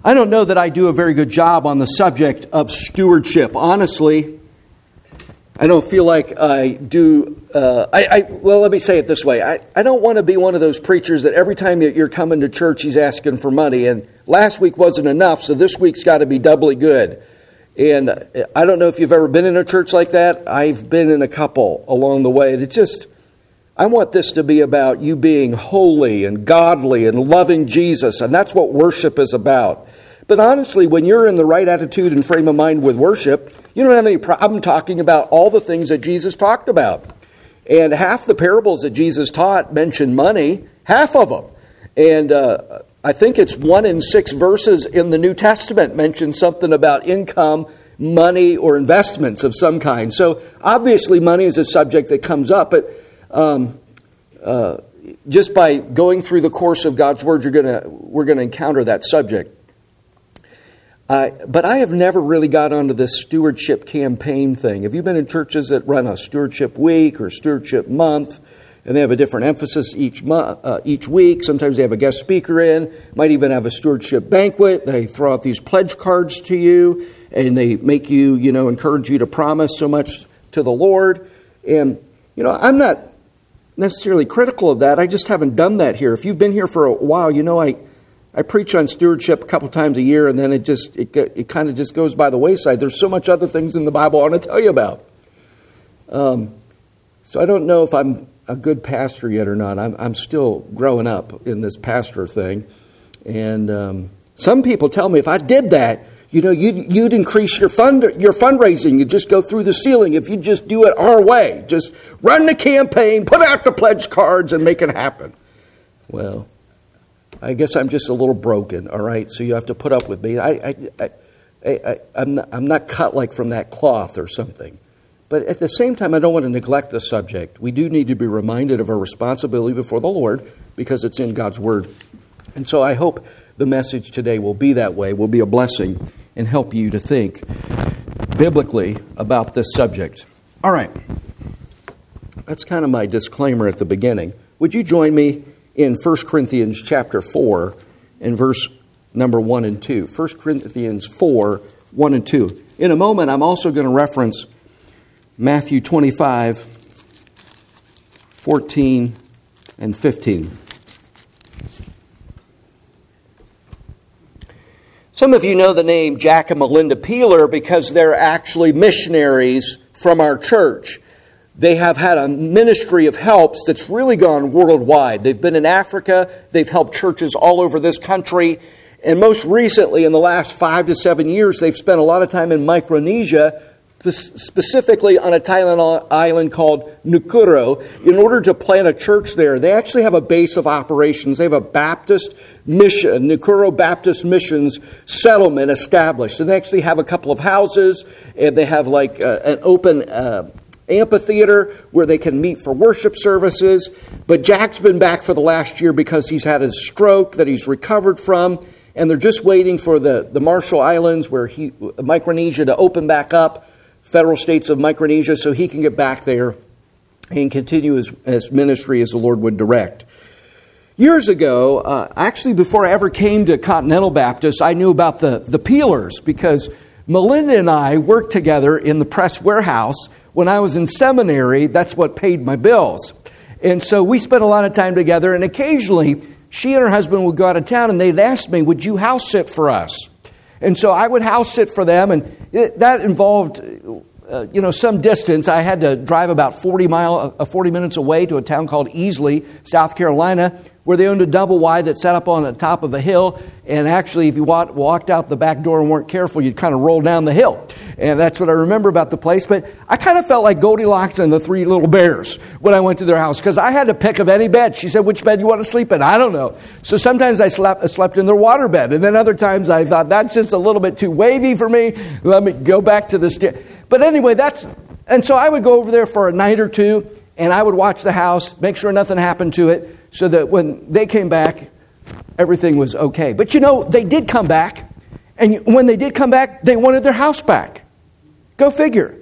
I don't know that I do a very good job on the subject of stewardship. Honestly, I don't feel like I do. Well, let me say it this way. I don't want to be one of those preachers that every time you're coming to church, he's asking for money. And last week wasn't enough, so this week's got to be doubly good. And I don't know if you've ever been in a church like that. I've been in a couple along the way. And I want this to be about you being holy and godly and loving Jesus. And that's what worship is about. But honestly, when you're in the right attitude and frame of mind with worship, you don't have any problem talking about all the things that Jesus talked about. And half the parables that Jesus taught mention money, half of them. And I think it's 1 in 6 verses in the New Testament mention something about income, money, or investments of some kind. So obviously money is a subject that comes up, but just by going through the course of God's Word, we're going to encounter that subject. But I have never really got onto this stewardship campaign thing. Have you been in churches that run a stewardship week or stewardship month, and they have a different emphasis each week? Sometimes they have a guest speaker in, might even have a stewardship banquet. They throw out these pledge cards to you, and they make you, encourage you to promise so much to the Lord. And, I'm not necessarily critical of that. I just haven't done that here. If you've been here for a while, I preach on stewardship a couple times a year, and then it kind of just goes by the wayside. There's so much other things in the Bible I want to tell you about. So I don't know if I'm a good pastor yet or not. I'm still growing up in this pastor thing. And some people tell me if I did that, you'd increase your fundraising. You'd just go through the ceiling if you just do it our way. Just run the campaign, put out the pledge cards, and make it happen. Well, I guess I'm just a little broken, all right? So you have to put up with me. I'm not cut like from that cloth or something. But at the same time, I don't want to neglect the subject. We do need to be reminded of our responsibility before the Lord because it's in God's Word. And so I hope the message today will be that way, will be a blessing, and help you to think biblically about this subject. All right. That's kind of my disclaimer at the beginning. Would you join me in 1 Corinthians chapter 4 and verse number 1 and 2. 1 Corinthians 4, 1 and 2. In a moment, I'm also going to reference Matthew 25, 14 and 15. Some of you know the name Jack and Melinda Peeler because they're actually missionaries from our church. They have had a ministry of helps that's really gone worldwide. They've been in Africa. They've helped churches all over this country. And most recently, in the last 5 to 7 years, they've spent a lot of time in Micronesia, specifically on a Thailand island called Nakuru, in order to plant a church there. They actually have a base of operations. They have a Baptist mission, Nakuru Baptist Missions settlement established. And they actually have a couple of houses, and they have like an open amphitheater where they can meet for worship services. But Jack's been back for the last year because he's had his stroke that he's recovered from, and they're just waiting for the Marshall Islands, Micronesia, to open back up, federal states of Micronesia, so he can get back there and continue his ministry as the Lord would direct. Years ago, actually before I ever came to Continental Baptist, I knew about the Peelers because Melinda and I worked together in the press warehouse. When I was in seminary, that's what paid my bills. And so we spent a lot of time together, and occasionally she and her husband would go out of town, and they'd ask me, would you house sit for us? And so I would house sit for them, and that involved some distance. I had to drive about 40 minutes away to a town called Easley, South Carolina, where they owned a double wide that sat up on the top of a hill. And actually, if you walked out the back door and weren't careful, you'd kind of roll down the hill. And that's what I remember about the place. But I kind of felt like Goldilocks and the Three Little Bears when I went to their house, because I had to pick of any bed. She said, which bed you want to sleep in? I don't know. So sometimes I slept in their water bed. And then other times I thought, that's just a little bit too wavy for me. Let me go back to the stair. But anyway, and so I would go over there for a night or two, and I would watch the house, make sure nothing happened to it, so that when they came back, everything was okay. But they did come back, and when they did come back, they wanted their house back. Go figure.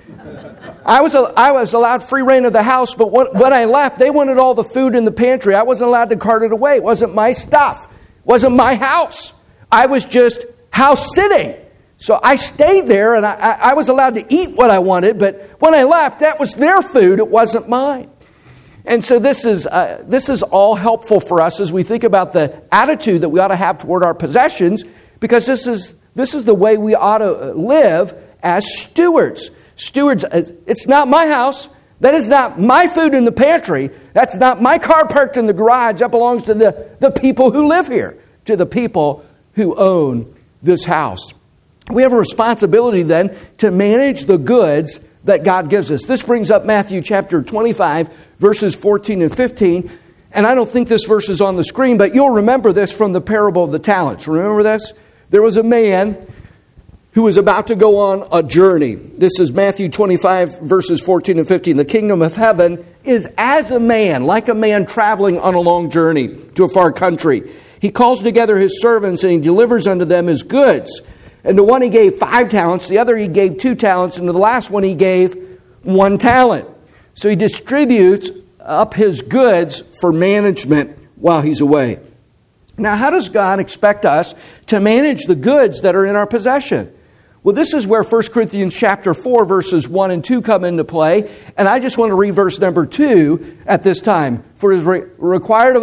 I was allowed free reign of the house, but when I left, they wanted all the food in the pantry. I wasn't allowed to cart it away. It wasn't my stuff. It wasn't my house. I was just house sitting. So I stayed there, and I was allowed to eat what I wanted, but when I left, that was their food. It wasn't mine. And so this is all helpful for us as we think about the attitude that we ought to have toward our possessions, because this is the way we ought to live as stewards. Stewards, it's not my house. That is not my food in the pantry. That's not my car parked in the garage. That belongs to the people who live here, to the people who own this house. We have a responsibility then to manage the goods that God gives us. This brings up Matthew chapter 25, verses 14 and 15. And I don't think this verse is on the screen, but you'll remember this from the parable of the talents. Remember this? There was a man who was about to go on a journey. This is Matthew 25, verses 14 and 15. The kingdom of heaven is as a man, like a man traveling on a long journey to a far country. He calls together his servants and he delivers unto them his goods. And to one he gave 5 talents, the other he gave 2 talents, and to the last one he gave 1 talent. So he distributes up his goods for management while he's away. Now, how does God expect us to manage the goods that are in our possession? Well, this is where 1 Corinthians chapter 4, verses 1 and 2 come into play. And I just want to read verse number 2 at this time. For it is required of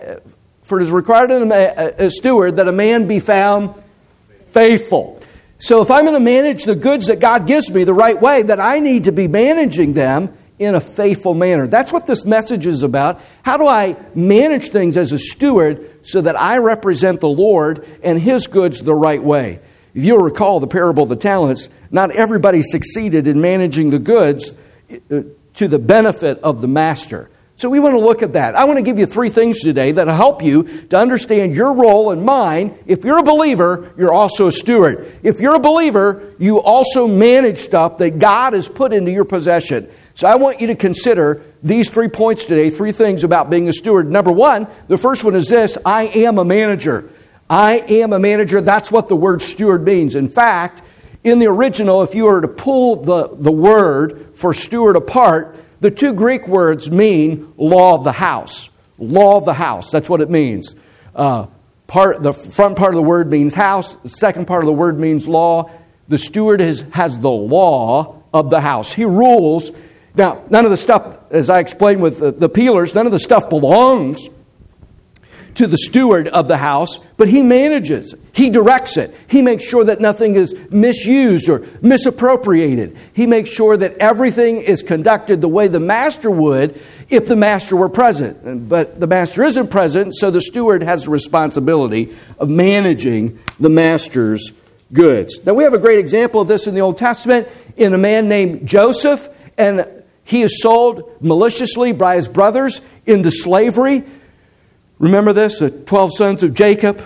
a steward that a man be found faithful. So if I'm going to manage the goods that God gives me the right way, then I need to be managing them in a faithful manner. That's what this message is about. How do I manage things as a steward so that I represent the Lord and His goods the right way? If you'll recall the parable of the talents, not everybody succeeded in managing the goods to the benefit of the master. So we want to look at that. I want to give you 3 things today that will help you to understand your role and mine. If you're a believer, you're also a steward. If you're a believer, you also manage stuff that God has put into your possession. So I want you to consider these 3 points today, 3 things about being a steward. Number 1, the first one is this: I am a manager. I am a manager. That's what the word steward means. In fact, in the original, if you were to pull the word for steward apart, the 2 Greek words mean law of the house. Law of the house. That's what it means. The front part of the word means house. The second part of the word means law. The steward has the law of the house. He rules. Now, none of the stuff, as I explained with the peelers, none of the stuff belongs to the steward of the house, but he manages. He directs it. He makes sure that nothing is misused or misappropriated. He makes sure that everything is conducted the way the master would if the master were present. But the master isn't present, so the steward has the responsibility of managing the master's goods. Now, we have a great example of this in the Old Testament in a man named Joseph, and he is sold maliciously by his brothers into slavery. Remember this, the 12 sons of Jacob,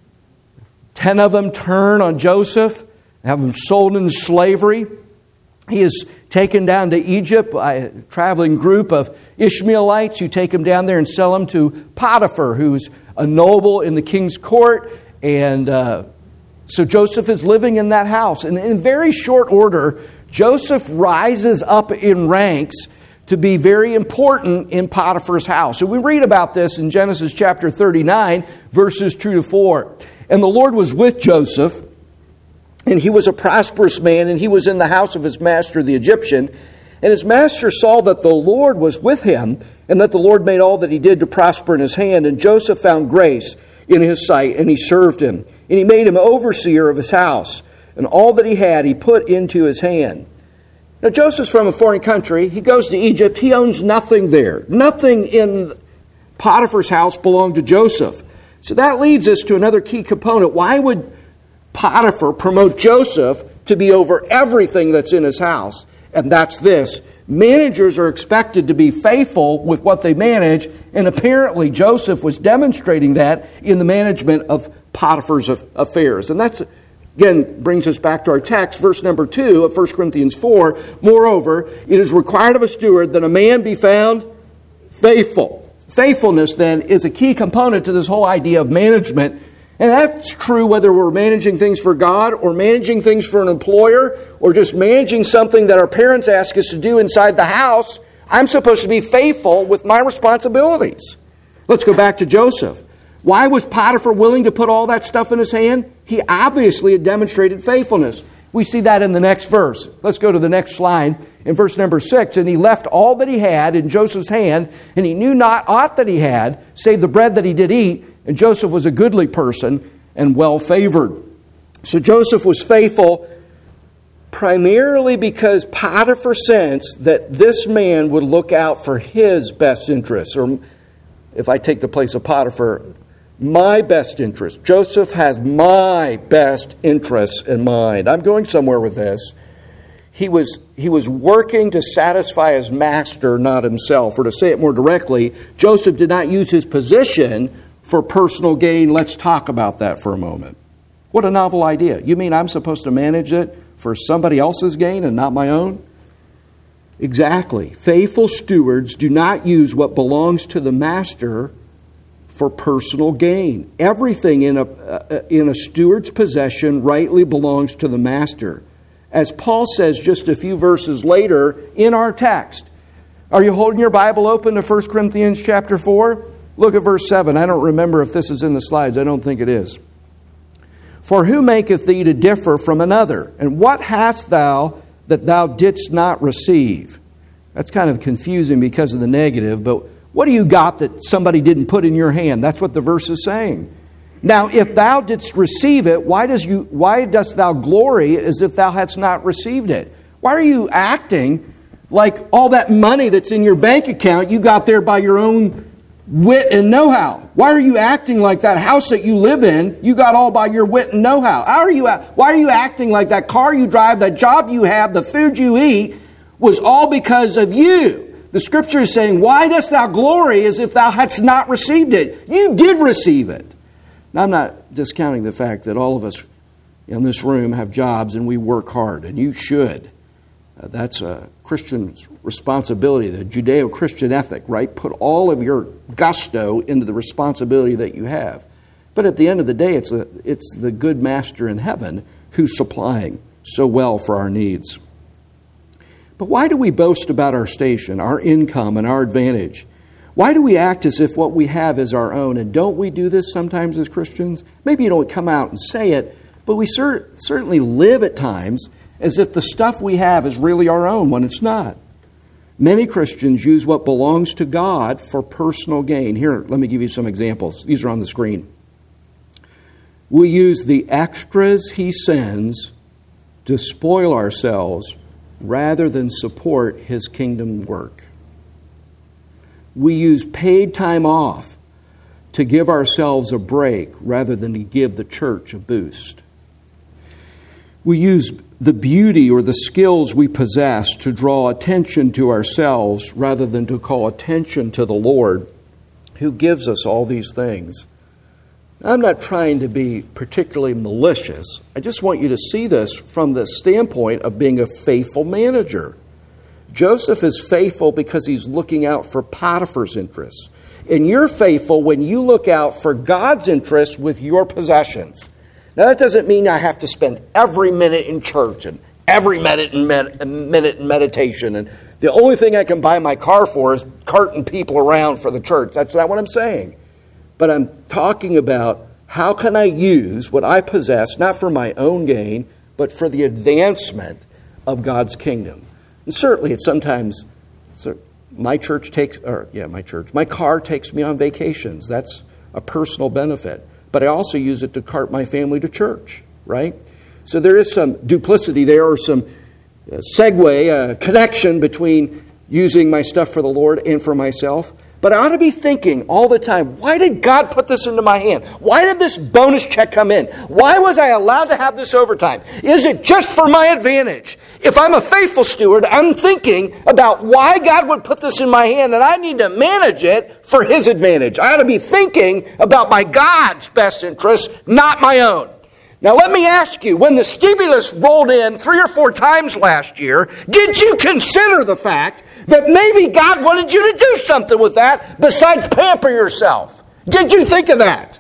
10 of them turn on Joseph, have him sold into slavery. He is taken down to Egypt by a traveling group of Ishmaelites who take him down there and sell him to Potiphar, who's a noble in the king's court. And so Joseph is living in that house. And in very short order, Joseph rises up in ranks to be very important in Potiphar's house. So we read about this in Genesis chapter 39, verses 2 to 4. And the Lord was with Joseph, and he was a prosperous man, and he was in the house of his master, the Egyptian. And his master saw that the Lord was with him, and that the Lord made all that he did to prosper in his hand. And Joseph found grace in his sight, and he served him. And he made him overseer of his house, and all that he had he put into his hand. Now, Joseph's from a foreign country. He goes to Egypt. He owns nothing there. Nothing in Potiphar's house belonged to Joseph. So that leads us to another key component. Why would Potiphar promote Joseph to be over everything that's in his house? And that's this: managers are expected to be faithful with what they manage, and apparently Joseph was demonstrating that in the management of Potiphar's affairs. And that's, again, brings us back to our text, verse number 2 of 1 Corinthians 4. Moreover, it is required of a steward that a man be found faithful. Faithfulness, then, is a key component to this whole idea of management. And that's true whether we're managing things for God or managing things for an employer or just managing something that our parents ask us to do inside the house. I'm supposed to be faithful with my responsibilities. Let's go back to Joseph. Why was Potiphar willing to put all that stuff in his hand? He obviously had demonstrated faithfulness. We see that in the next verse. Let's go to the next slide. In verse number 6, and he left all that he had in Joseph's hand, and he knew not aught that he had, save the bread that he did eat. And Joseph was a goodly person and well favored. So Joseph was faithful primarily because Potiphar sensed that this man would look out for his best interests. Or if I take the place of Potiphar, my best interest. Joseph has my best interests in mind. I'm going somewhere with this. He was working to satisfy his master, not himself. Or to say it more directly, Joseph did not use his position for personal gain. Let's talk about that for a moment. What a novel idea. You mean I'm supposed to manage it for somebody else's gain and not my own? Exactly. Faithful stewards do not use what belongs to the master for personal gain. Everything in a steward's possession rightly belongs to the master. As Paul says just a few verses later in our text. Are you holding your Bible open to 1 Corinthians chapter 4? Look at verse 7. I don't remember if this is in the slides. I don't think it is. For who maketh thee to differ from another? And what hast thou that thou didst not receive? That's kind of confusing because of the negative, but what do you got that somebody didn't put in your hand? That's what the verse is saying. Now, if thou didst receive it, why dost thou glory as if thou hadst not received it? Why are you acting like all that money that's in your bank account you got there by your own wit and know-how? Why are you acting like that house that you live in, you got all by your wit and know-how? Why are you acting like that car you drive, that job you have, the food you eat was all because of you? The Scripture is saying, why dost thou glory as if thou hadst not received it? You did receive it. Now, I'm not discounting the fact that all of us in this room have jobs and we work hard, and you should. That's a Christian's responsibility, the Judeo-Christian ethic, right? Put all of your gusto into the responsibility that you have. But at the end of the day, it's the good master in heaven who's supplying so well for our needs. But why do we boast about our station, our income, and our advantage? Why do we act as if what we have is our own? And don't we do this sometimes as Christians? Maybe you don't come out and say it, but we certainly live at times as if the stuff we have is really our own when it's not. Many Christians use what belongs to God for personal gain. Here, let me give you some examples. These are on the screen. We use the extras He sends to spoil ourselves rather than support His kingdom work. We use paid time off to give ourselves a break rather than to give the church a boost. We use the beauty or the skills we possess to draw attention to ourselves rather than to call attention to the Lord who gives us all these things. I'm not trying to be particularly malicious. I just want you to see this from the standpoint of being a faithful manager. Joseph is faithful because he's looking out for Potiphar's interests. And you're faithful when you look out for God's interests with your possessions. Now, that doesn't mean I have to spend every minute in church and every minute in meditation. And the only thing I can buy my car for is carting people around for the church. That's not what I'm saying. But I'm talking about how can I use what I possess, not for my own gain, but for the advancement of God's kingdom. And certainly it's sometimes, my car takes me on vacations. That's a personal benefit. But I also use it to cart my family to church, right? So there is some duplicity there, or some connection between using my stuff for the Lord and for myself. But I ought to be thinking all the time, why did God put this into my hand? Why did this bonus check come in? Why was I allowed to have this overtime? Is it just for my advantage? If I'm a faithful steward, I'm thinking about why God would put this in my hand, and I need to manage it for His advantage. I ought to be thinking about my God's best interests, not my own. Now let me ask you, when the stimulus rolled in 3 or 4 times last year, did you consider the fact that maybe God wanted you to do something with that besides pamper yourself? Did you think of that?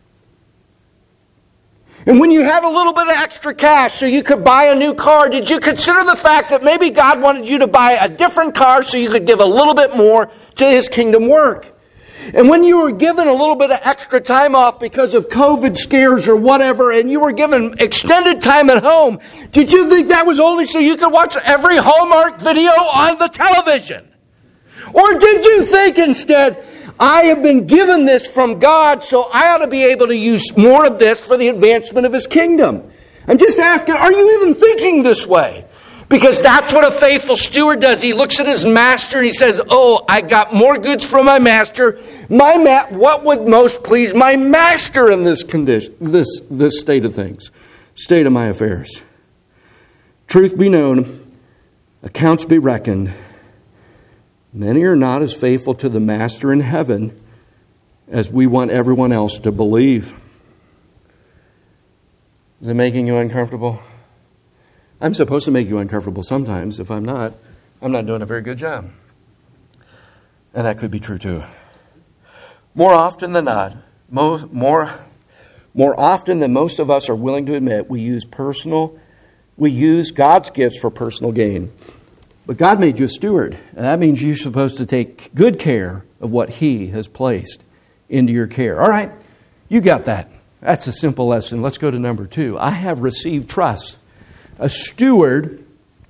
And when you had a little bit of extra cash so you could buy a new car, did you consider the fact that maybe God wanted you to buy a different car so you could give a little bit more to His kingdom work? And when you were given a little bit of extra time off because of COVID scares or whatever, and you were given extended time at home, did you think that was only so you could watch every Hallmark video on the television? Or did you think instead, I have been given this from God, so I ought to be able to use more of this for the advancement of His kingdom? I'm just asking, are you even thinking this way? Because that's what a faithful steward does. He looks at his master and he says, oh, I got more goods from my master. What would most please my master in this condition, this state of things, state of my affairs? Truth be known, accounts be reckoned. Many are not as faithful to the master in heaven as we want everyone else to believe. Is it making you uncomfortable? I'm supposed to make you uncomfortable sometimes. If I'm not doing a very good job. And that could be true too. More often than not, more often than most of us are willing to admit, we use God's gifts for personal gain. But God made you a steward, and that means you're supposed to take good care of what He has placed into your care. All right, you got that. That's a simple lesson. Let's go to number 2. I have received trust. A steward,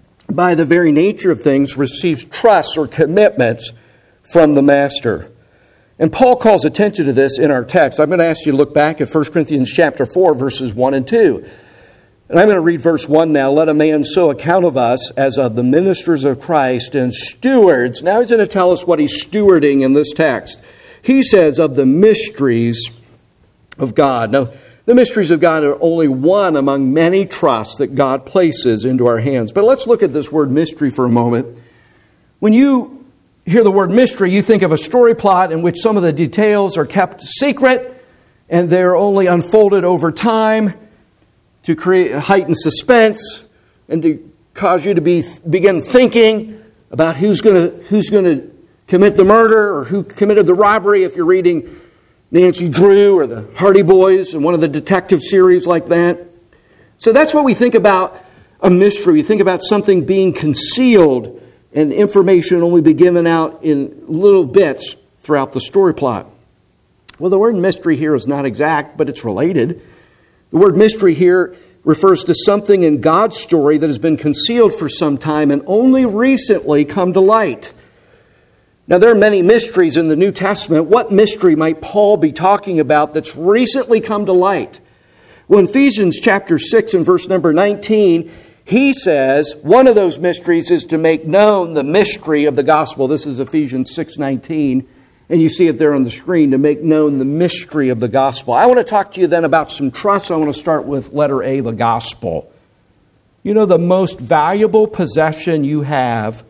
by the very nature of things, receives trusts or commitments from the master. And Paul calls attention to this in our text. I'm going to ask you to look back at 1 Corinthians chapter 4, verses 1 and 2. And I'm going to read verse 1 now. Let a man so account of us as of the ministers of Christ and stewards. Now he's going to tell us what he's stewarding in this text. He says of the mysteries of God. Now, the mysteries of God are only one among many trusts that God places into our hands. But let's look at this word mystery for a moment. When you hear the word mystery, you think of a story plot in which some of the details are kept secret and they're only unfolded over time to create heightened suspense and to cause you to begin thinking about who's going to commit the murder or who committed the robbery if you're reading Nancy Drew or the Hardy Boys and one of the detective series like that. So that's what we think about a mystery. We think about something being concealed and information only be given out in little bits throughout the story plot. Well, the word mystery here is not exact, but it's related. The word mystery here refers to something in God's story that has been concealed for some time and only recently come to light. Now, there are many mysteries in the New Testament. What mystery might Paul be talking about that's recently come to light? Well, in Ephesians chapter 6 and verse number 19, he says one of those mysteries is to make known the mystery of the gospel. This is Ephesians 6:19, and you see it there on the screen, to make known the mystery of the gospel. I want to talk to you then about some trusts. I want to start with letter A, the gospel. You know, the most valuable possession you have.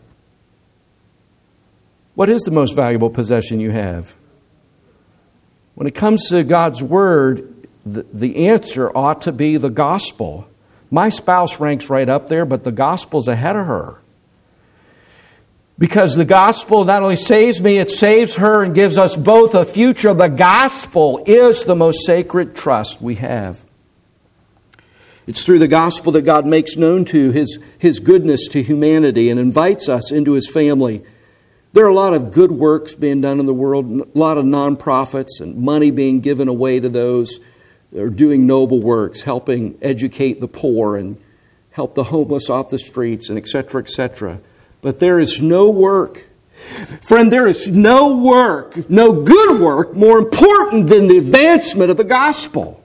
What is the most valuable possession you have? When it comes to God's Word, the answer ought to be the gospel. My spouse ranks right up there, but the gospel's ahead of her. Because the gospel not only saves me, it saves her and gives us both a future. The gospel is the most sacred trust we have. It's through the gospel that God makes known to His goodness to humanity and invites us into His family. There are a lot of good works being done in the world, a lot of nonprofits and money being given away to those that are doing noble works, helping educate the poor and help the homeless off the streets, and et cetera, et cetera. But there is no work, friend, there is no work, no good work more important than the advancement of the gospel.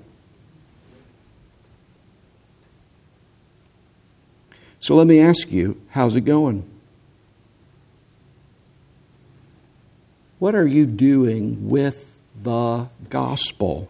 So let me ask you, how's it going? What are you doing with the gospel?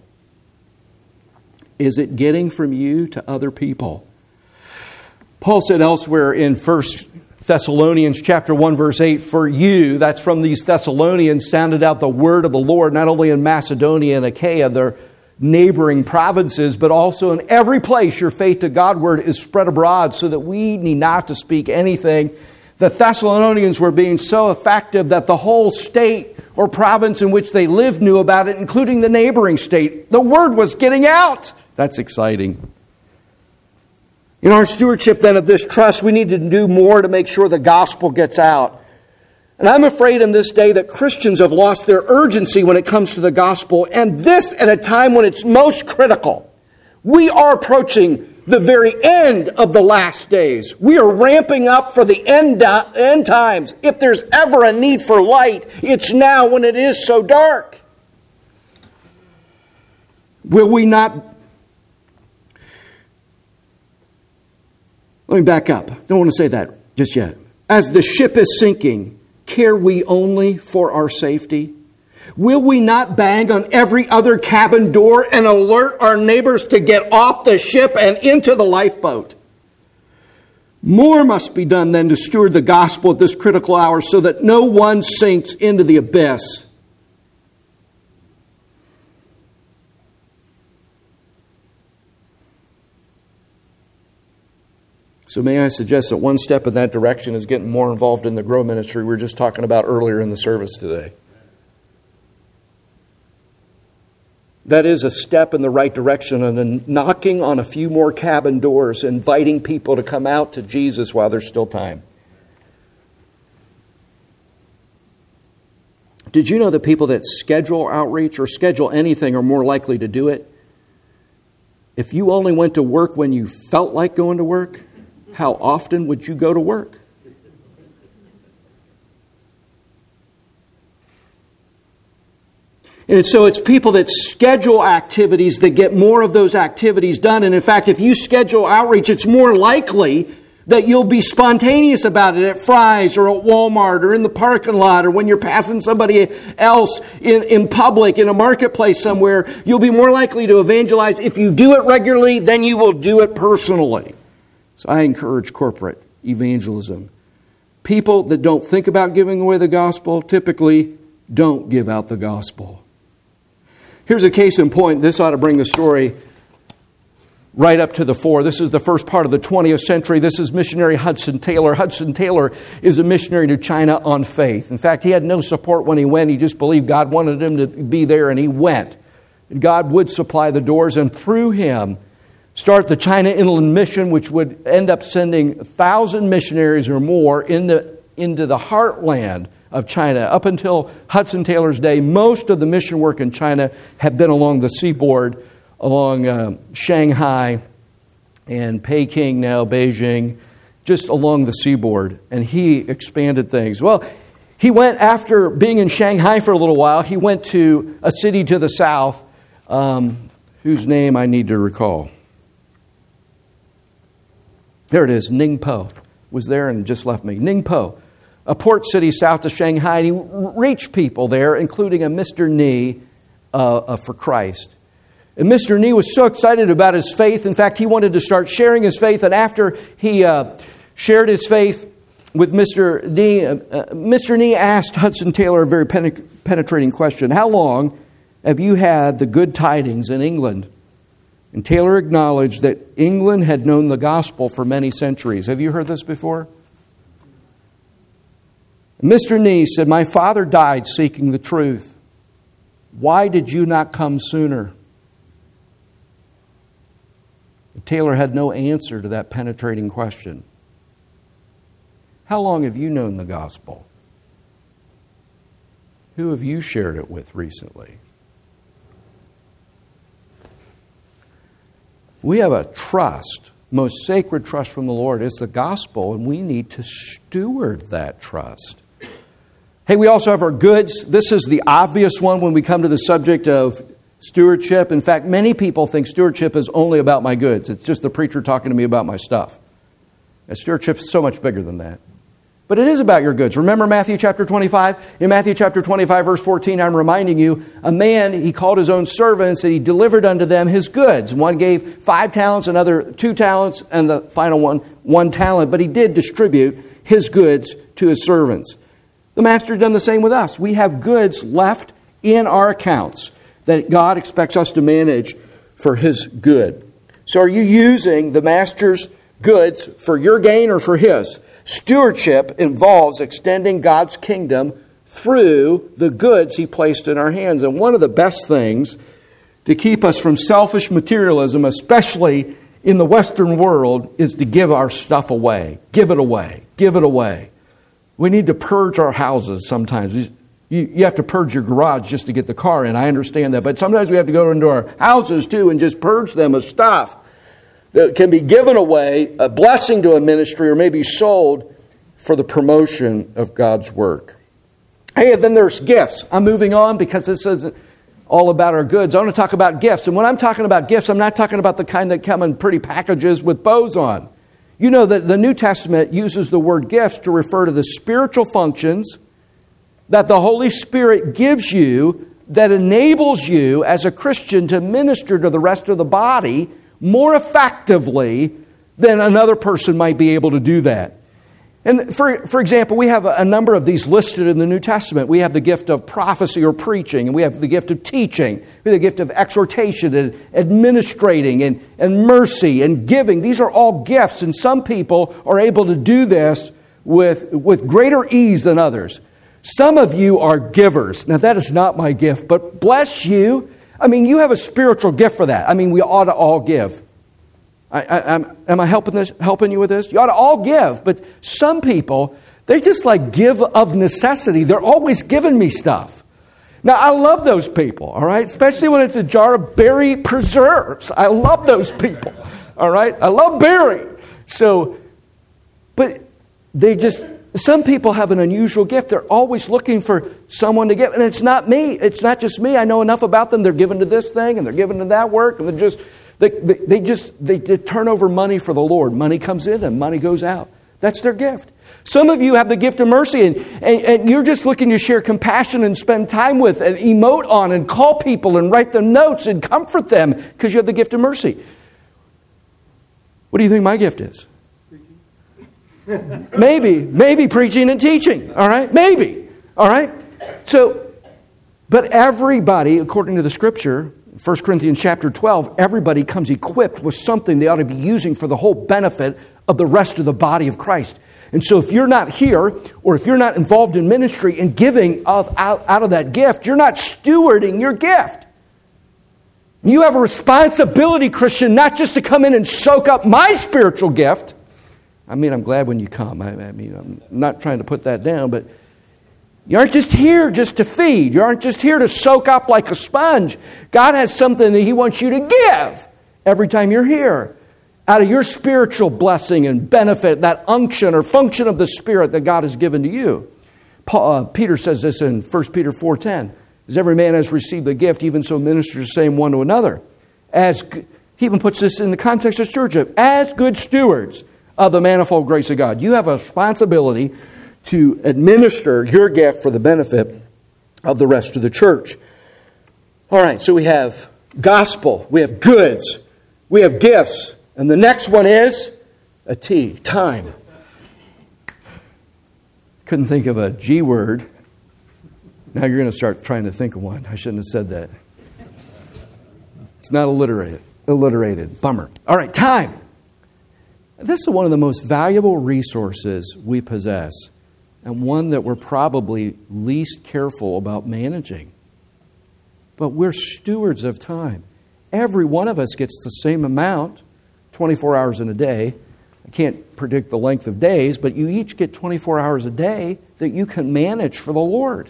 Is it getting from you to other people? Paul said elsewhere in 1 Thessalonians chapter 1, verse 8, for you, that's from these Thessalonians, sounded out the word of the Lord, not only in Macedonia and Achaia, their neighboring provinces, but also in every place your faith to Godward is spread abroad, so that we need not to speak anything. The Thessalonians were being so effective that the whole state or province in which they lived knew about it, including the neighboring state. The word was getting out. That's exciting. In our stewardship then of this trust, we need to do more to make sure the gospel gets out. And I'm afraid in this day that Christians have lost their urgency when it comes to the gospel, and this at a time when it's most critical. We are approaching the very end of the last days. We are ramping up for the end times. If there's ever a need for light, it's now when it is so dark. Will we not... Let me back up. Don't want to say that just yet. As the ship is sinking, care we only for our safety? Will we not bang on every other cabin door and alert our neighbors to get off the ship and into the lifeboat? More must be done then to steward the gospel at this critical hour so that no one sinks into the abyss. So may I suggest that one step in that direction is getting more involved in the Grow ministry we were just talking about earlier in the service today. That is a step in the right direction, and knocking on a few more cabin doors, inviting people to come out to Jesus while there's still time. Did you know that people that schedule outreach or schedule anything are more likely to do it? If you only went to work when you felt like going to work, how often would you go to work? And so it's people that schedule activities that get more of those activities done. And in fact, if you schedule outreach, it's more likely that you'll be spontaneous about it at Fry's or at Walmart or in the parking lot or when you're passing somebody else in public, in a marketplace somewhere. You'll be more likely to evangelize. If you do it regularly, then you will do it personally. So I encourage corporate evangelism. People that don't think about giving away the gospel typically don't give out the gospel. Here's a case in point. This ought to bring the story right up to the fore. This is the first part of the 20th century. This is missionary Hudson Taylor. Hudson Taylor is a missionary to China on faith. In fact, he had no support when he went. He just believed God wanted him to be there, and he went. And God would supply the doors, and through him start the China Inland Mission, which would end up sending 1,000 missionaries or more into the heartland of China. Up until Hudson Taylor's day, most of the mission work in China had been along the seaboard, along Shanghai and Peking, now Beijing, just along the seaboard. And he expanded things. Well, he went, after being in Shanghai for a little while, he went to a city to the south, whose name I need to recall. There it is, Ningpo. Was there and just left me. Ningpo, a port city south of Shanghai. And he reached people there, including a Mr. Ni for Christ. And Mr. Ni was so excited about his faith. In fact, he wanted to start sharing his faith. And after he shared his faith with Mr. Ni asked Hudson Taylor a very penetrating question. How long have you had the good tidings in England? And Taylor acknowledged that England had known the gospel for many centuries. Have you heard this before? Mr. Ni said, my father died seeking the truth. Why did you not come sooner? Taylor had no answer to that penetrating question. How long have you known the gospel? Who have you shared it with recently? We have a trust, most sacred trust from the Lord. It's the gospel, and we need to steward that trust. Hey, we also have our goods. This is the obvious one when we come to the subject of stewardship. In fact, many people think stewardship is only about my goods. It's just the preacher talking to me about my stuff. And stewardship is so much bigger than that. But it is about your goods. Remember Matthew chapter 25? In Matthew chapter 25, verse 14, I'm reminding you, a man, he called his own servants, and he delivered unto them his goods. One gave 5 talents, another 2 talents, and the final one, 1 talent. But he did distribute his goods to his servants. The master done the same with us. We have goods left in our accounts that God expects us to manage for his good. So are you using the master's goods for your gain or for his? Stewardship involves extending God's kingdom through the goods he placed in our hands. And one of the best things to keep us from selfish materialism, especially in the Western world, is to give our stuff away. Give it away. Give it away. We need to purge our houses sometimes. You have to purge your garage just to get the car in. I understand that. But sometimes we have to go into our houses too and just purge them of stuff that can be given away, a blessing to a ministry, or maybe sold for the promotion of God's work. Hey, and then there's gifts. I'm moving on because this isn't all about our goods. I want to talk about gifts. And when I'm talking about gifts, I'm not talking about the kind that come in pretty packages with bows on. You know that the New Testament uses the word gifts to refer to the spiritual functions that the Holy Spirit gives you that enables you as a Christian to minister to the rest of the body more effectively than another person might be able to do that. And for example, we have a number of these listed in the New Testament. We have the gift of prophecy or preaching, and we have the gift of teaching, we have the gift of exhortation and administrating and mercy and giving. These are all gifts, and some people are able to do this with greater ease than others. Some of you are givers. Now, that is not my gift, but bless you. I mean, you have a spiritual gift for that. I mean, we ought to all give. Am I helping you with this? You ought to all give, but some people, they just like give of necessity. They're always giving me stuff. Now, I love those people, all right? Especially when it's a jar of berry preserves. I love those people, all right? I love berry. But some people have an unusual gift. They're always looking for someone to give. And it's not me. It's not just me. I know enough about them. They're given to this thing and they're given to that work. And they turn over money for the Lord. Money comes in and money goes out. That's their gift. Some of you have the gift of mercy and you're just looking to share compassion and spend time with and emote on and call people and write them notes and comfort them because you have the gift of mercy. What do you think my gift is? Maybe preaching and teaching, all right? Maybe, all right? But everybody, according to the Scripture, 1 Corinthians chapter 12, everybody comes equipped with something they ought to be using for the whole benefit of the rest of the body of Christ. And so if you're not here, or if you're not involved in ministry and giving out of that gift, you're not stewarding your gift. You have a responsibility, Christian, not just to come in and soak up my spiritual gift. I mean, I'm glad when you come. I mean, I'm not trying to put that down, but you aren't just here just to feed. You aren't just here to soak up like a sponge. God has something that He wants you to give every time you're here. Out of your spiritual blessing and benefit, that unction or function of the Spirit that God has given to you. Peter says this in 1 Peter 4:10. As every man has received the gift, even so ministers the same one to another. He even puts this in the context of stewardship. As good stewards of the manifold grace of God. You have a responsibility to administer your gift for the benefit of the rest of the church. All right, so we have gospel, we have goods, we have gifts, and the next one is a T, time. Couldn't think of a G word. Now you're going to start trying to think of one. I shouldn't have said that. It's not alliterated. Bummer. All right, time. This is one of the most valuable resources we possess, and one that we're probably least careful about managing. But we're stewards of time. Every one of us gets the same amount, 24 hours in a day. I can't predict the length of days, but you each get 24 hours a day that you can manage for the Lord.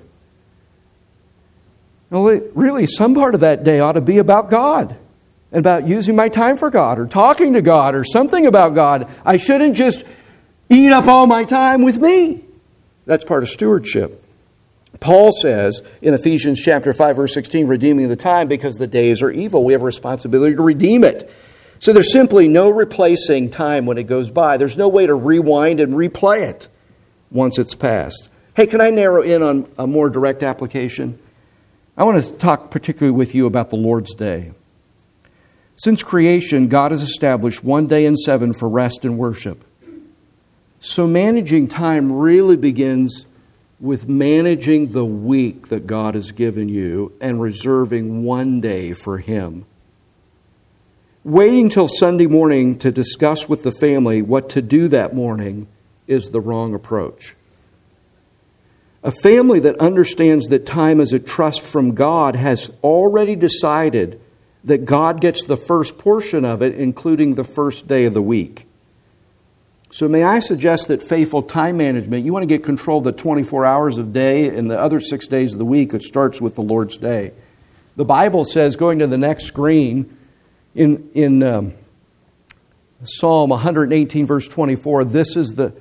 Well, really, some part of that day ought to be about God. And about using my time for God or talking to God or something about God. I shouldn't just eat up all my time with me. That's part of stewardship. Paul says in Ephesians chapter 5, verse 16, redeeming the time because the days are evil. We have a responsibility to redeem it. So there's simply no replacing time when it goes by. There's no way to rewind and replay it once it's passed. Hey, can I narrow in on a more direct application? I want to talk particularly with you about the Lord's Day. Since creation, God has established one day in 7 for rest and worship. So managing time really begins with managing the week that God has given you and reserving one day for Him. Waiting till Sunday morning to discuss with the family what to do that morning is the wrong approach. A family that understands that time is a trust from God has already decided that God gets the first portion of it, including the first day of the week. So may I suggest that faithful time management, you want to get control of the 24 hours of day and the other 6 days of the week. It starts with the Lord's Day. The Bible says, going to the next screen, in Psalm 118, verse 24, this is the...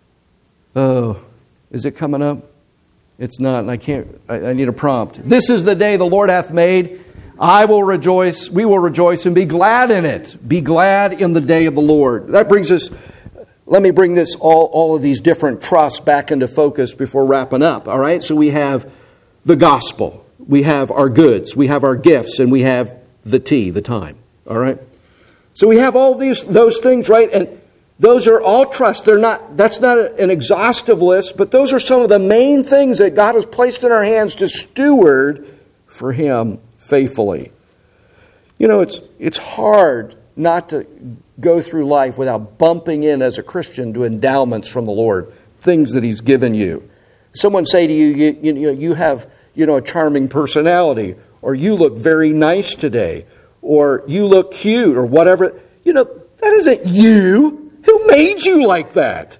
is it coming up? It's not, and I need a prompt. This is the day the Lord hath made. I will rejoice, we will rejoice and be glad in it. Be glad in the day of the Lord. That brings us, let me bring this, all of these different trusts back into focus before wrapping up. All right, so we have the gospel. We have our goods. We have our gifts. And we have the time. All right? So we have all those things, right? And those are all trusts. That's not an exhaustive list, but those are some of the main things that God has placed in our hands to steward for Him faithfully. You know, it's hard not to go through life without bumping in as a Christian to endowments from the Lord, things that He's given you. Someone say to you, you have a charming personality, or you look very nice today, or you look cute, or whatever. That isn't you. Who made you like that?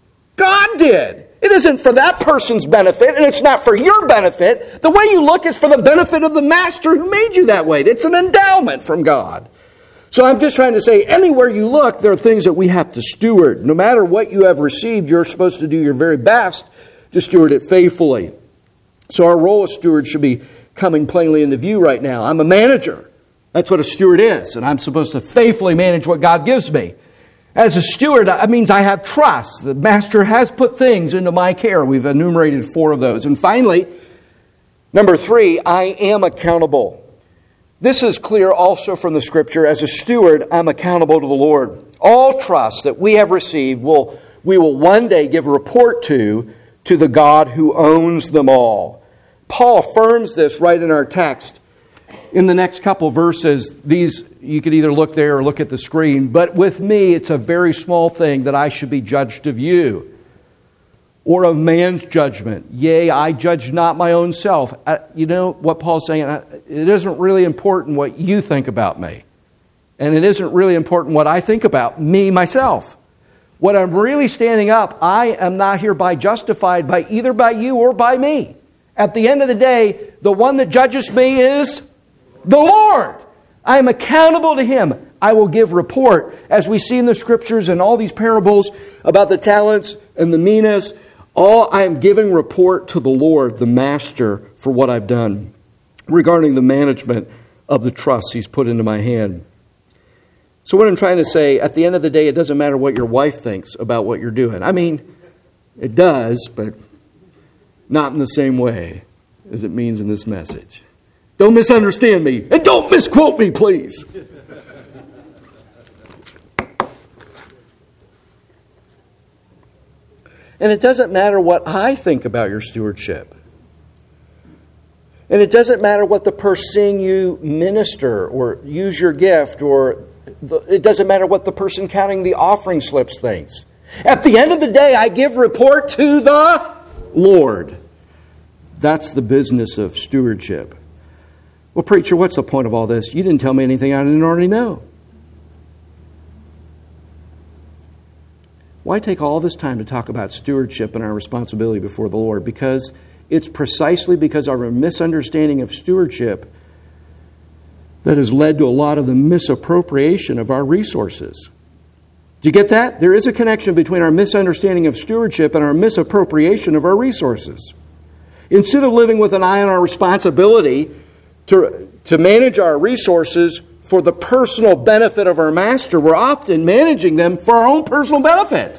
God did. It isn't for that person's benefit, and it's not for your benefit. The way you look is for the benefit of the Master who made you that way. It's an endowment from God. So I'm just trying to say, anywhere you look, there are things that we have to steward. No matter what you have received, you're supposed to do your very best to steward it faithfully. So our role as stewards should be coming plainly into view right now. I'm a manager. That's what a steward is, and I'm supposed to faithfully manage what God gives me. As a steward, that means I have trust. The Master has put things into my care. We've enumerated 4 of those. And finally, number 3, I am accountable. This is clear also from the Scripture. As a steward, I'm accountable to the Lord. All trust that we have received, we will one day give a report to the God who owns them all. Paul affirms this right in our text. In the next couple verses, these you could either look there or look at the screen. But with me, it's a very small thing that I should be judged of you, or of man's judgment. Yea, I judge not my own self. You know what Paul's saying? It isn't really important what you think about me. And it isn't really important what I think about me, myself. When I'm really standing up, I am not hereby justified by either by you or by me. At the end of the day, the one that judges me is the Lord. I am accountable to Him. I will give report. As we see in the Scriptures and all these parables about the talents and the minas, I am giving report to the Lord, the Master, for what I've done regarding the management of the trust He's put into my hand. So what I'm trying to say, at the end of the day, it doesn't matter what your wife thinks about what you're doing. I mean, it does, but not in the same way as it means in this message. Don't misunderstand me, and don't misquote me, please. And it doesn't matter what I think about your stewardship. And it doesn't matter what the person seeing you minister or use your gift, or it doesn't matter what the person counting the offering slips thinks. At the end of the day, I give report to the Lord. That's the business of stewardship. Well, preacher, what's the point of all this? You didn't tell me anything I didn't already know. Why take all this time to talk about stewardship and our responsibility before the Lord? Because it's precisely because of our misunderstanding of stewardship that has led to a lot of the misappropriation of our resources. Do you get that? There is a connection between our misunderstanding of stewardship and our misappropriation of our resources. Instead of living with an eye on our responsibility to manage our resources for the personal benefit of our Master, we're often managing them for our own personal benefit.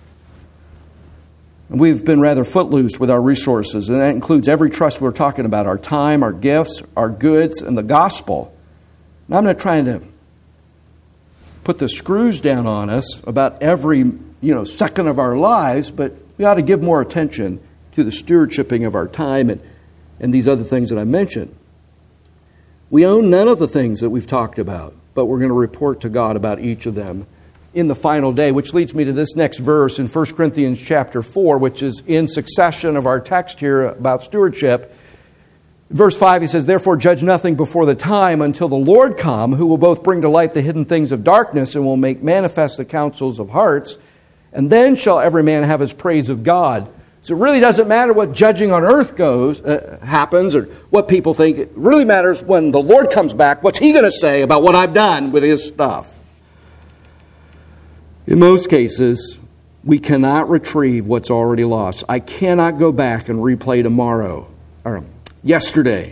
And we've been rather footloose with our resources, and that includes every trust we're talking about: our time, our gifts, our goods, and the gospel. Now, I'm not trying to put the screws down on us about every second of our lives, but we ought to give more attention to the stewardshiping of our time and these other things that I mentioned. We own none of the things that we've talked about, but we're going to report to God about each of them in the final day, which leads me to this next verse in 1 Corinthians chapter 4, which is in succession of our text here about stewardship. Verse 5, he says, "Therefore judge nothing before the time until the Lord come, who will both bring to light the hidden things of darkness and will make manifest the counsels of hearts. And then shall every man have his praise of God. So it really doesn't matter what judging on earth happens or what people think. It really matters when the Lord comes back, what's He going to say about what I've done with His stuff? In most cases, we cannot retrieve what's already lost. I cannot go back and replay tomorrow, or yesterday,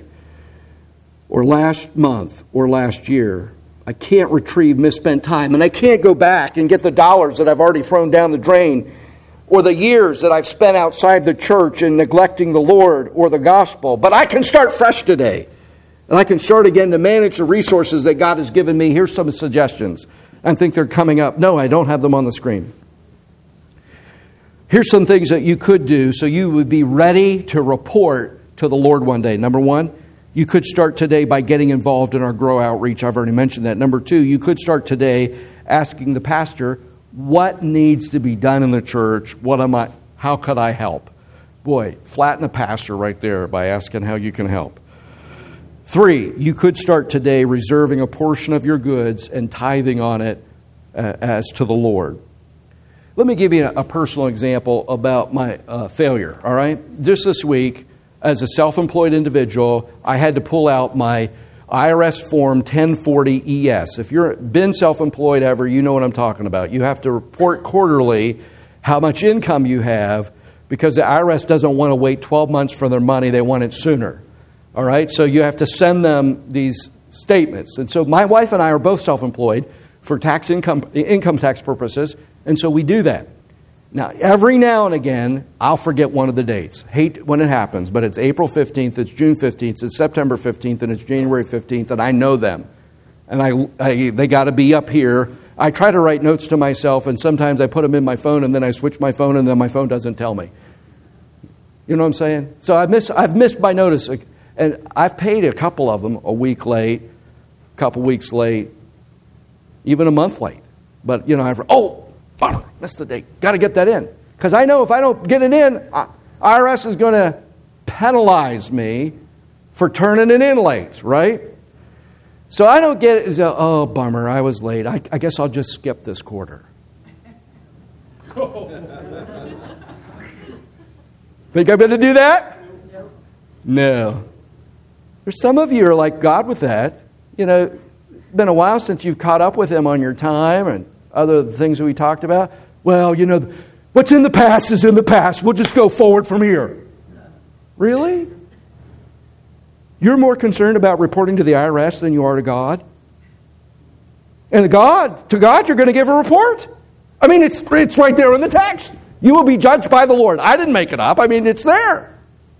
or last month, or last year. I can't retrieve misspent time, and I can't go back and get the dollars that I've already thrown down the drain, or the years that I've spent outside the church and neglecting the Lord or the gospel. But I can start fresh today. And I can start again to manage the resources that God has given me. Here's some suggestions. I think they're coming up. No, I don't have them on the screen. Here's some things that you could do so you would be ready to report to the Lord one day. Number one, you could start today by getting involved in our Grow Outreach. I've already mentioned that. Number two, you could start today asking the pastor, what needs to be done in the church? How could I help? Boy, flatten a pastor right there by asking how you can help. 3, you could start today reserving a portion of your goods and tithing on it as to the Lord. Let me give you a personal example about my failure, all right? Just this week, as a self-employed individual, I had to pull out my IRS Form 1040 ES. If you've been self-employed ever, you know what I'm talking about. You have to report quarterly how much income you have because the IRS doesn't want to wait 12 months for their money. They want it sooner. All right? So you have to send them these statements. And so my wife and I are both self-employed for income tax purposes, and so we do that. Now, every now and again, I'll forget one of the dates. Hate when it happens, but it's April 15th, it's June 15th, it's September 15th, and it's January 15th, and I know them. And they got to be up here. I try to write notes to myself, and sometimes I put them in my phone, and then I switch my phone, and then my phone doesn't tell me. You know what I'm saying? So I've missed my notice, and I've paid a couple of them a week late, a couple weeks late, even a month late. But, missed the date. Got to get that in. Because I know if I don't get it in, IRS is going to penalize me for turning it in late, right? So I don't get it. Oh, bummer, I was late. I guess I'll just skip this quarter. Think I'm going to do that? No. There's some of you are like God with that. You know, it's been a while since you've caught up with Him on your time and other things that we talked about. Well, what's in the past is in the past. We'll just go forward from here. Really? You're more concerned about reporting to the IRS than you are to God? And to God, you're going to give a report? I mean, it's right there in the text. You will be judged by the Lord. I didn't make it up. I mean, it's there.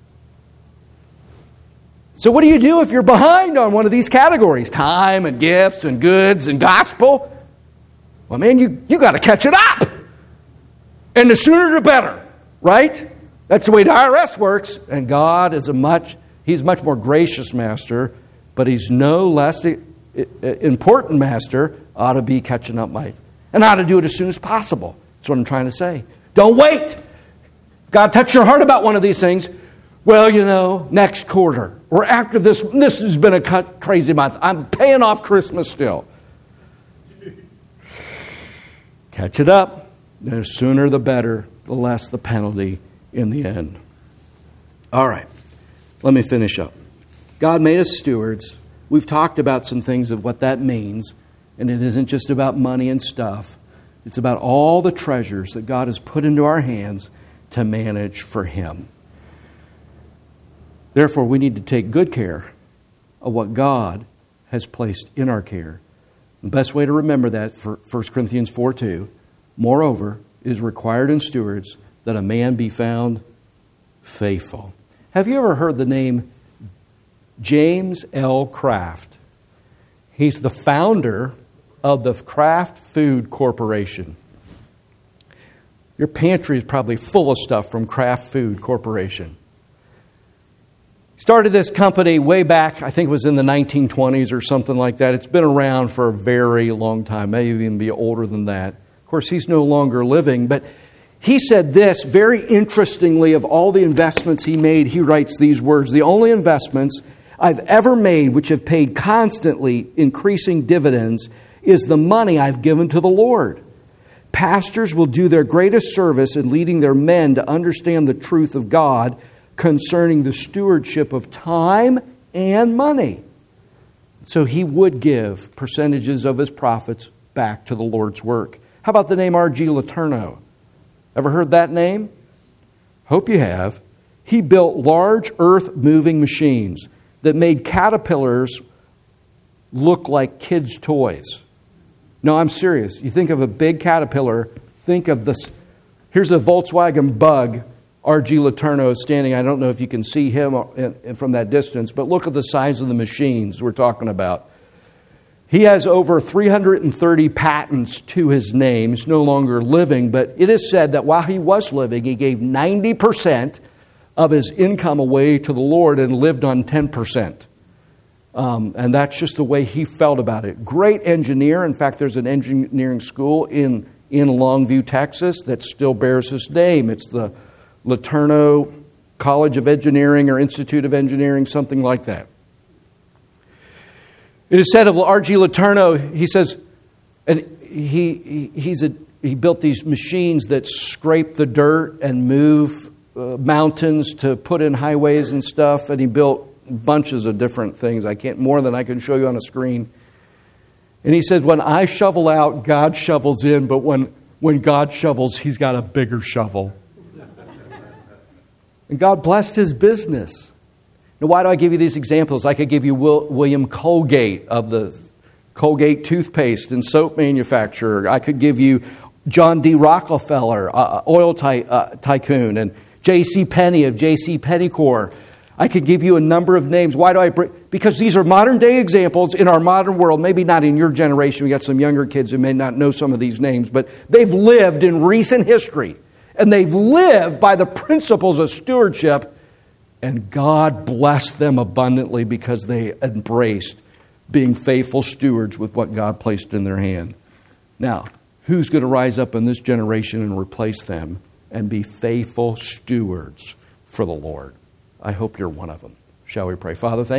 So what do you do if you're behind on one of these categories? Time and gifts and goods and gospel? Well, man, you got to catch it up. And the sooner the better, right? That's the way the IRS works. And God is He's much more gracious master, but He's no less important master. Ought to be catching up, Mike. And ought to do it as soon as possible. That's what I'm trying to say. Don't wait. God touched your heart about one of these things. Well, next quarter or after this has been a crazy month. I'm paying off Christmas still. Catch it up. The sooner the better, the less the penalty in the end. All right, let me finish up. God made us stewards. We've talked about some things of what that means, and it isn't just about money and stuff. It's about all the treasures that God has put into our hands to manage for Him. Therefore, we need to take good care of what God has placed in our care. The best way to remember that, for 1 Corinthians 4:2, moreover, it is required in stewards that a man be found faithful. Have you ever heard the name James L. Kraft? He's the founder of the Kraft Food Corporation. Your pantry is probably full of stuff from Kraft Food Corporation. Started this company way back, I think it was in the 1920s or something like that. It's been around for a very long time, maybe even be older than that. Of course, he's no longer living, but he said this, very interestingly, of all the investments he made, he writes these words: the only investments I've ever made which have paid constantly increasing dividends is the money I've given to the Lord. Pastors will do their greatest service in leading their men to understand the truth of God concerning the stewardship of time and money. So he would give percentages of his profits back to the Lord's work. How about the name R.G. Letourneau? Ever heard that name? Hope you have. He built large earth-moving machines that made caterpillars look like kids' toys. No, I'm serious. You think of a big caterpillar, think of this. Here's a Volkswagen Bug. R.G. Letourneau is standing. I don't know if you can see him from that distance, but look at the size of the machines we're talking about. He has over 330 patents to his name. He's no longer living, but it is said that while he was living, he gave 90% of his income away to the Lord and lived on 10%. And that's just the way he felt about it. Great engineer. In fact, there's an engineering school in Longview, Texas, that still bears his name. It's the Letourneau College of Engineering or Institute of Engineering, something like that. It is said of R.G. Letourneau, he says, and he built these machines that scrape the dirt and move mountains to put in highways and stuff, and he built bunches of different things. More than I can show you on a screen. And he said, when I shovel out, God shovels in, but when God shovels, he's got a bigger shovel. And God blessed his business. Now, why do I give you these examples? I could give you William Colgate of the Colgate toothpaste and soap manufacturer. I could give you John D. Rockefeller, oil tycoon, and J.C. Penney of J.C. Penneycorp. I could give you a number of names. Why do I bring? Because these are modern day examples in our modern world. Maybe not in your generation. We got some younger kids who may not know some of these names, but they've lived in recent history. And they've lived by the principles of stewardship, and God blessed them abundantly because they embraced being faithful stewards with what God placed in their hand. Now, who's going to rise up in this generation and replace them and be faithful stewards for the Lord? I hope you're one of them. Shall we pray? Father, thank you.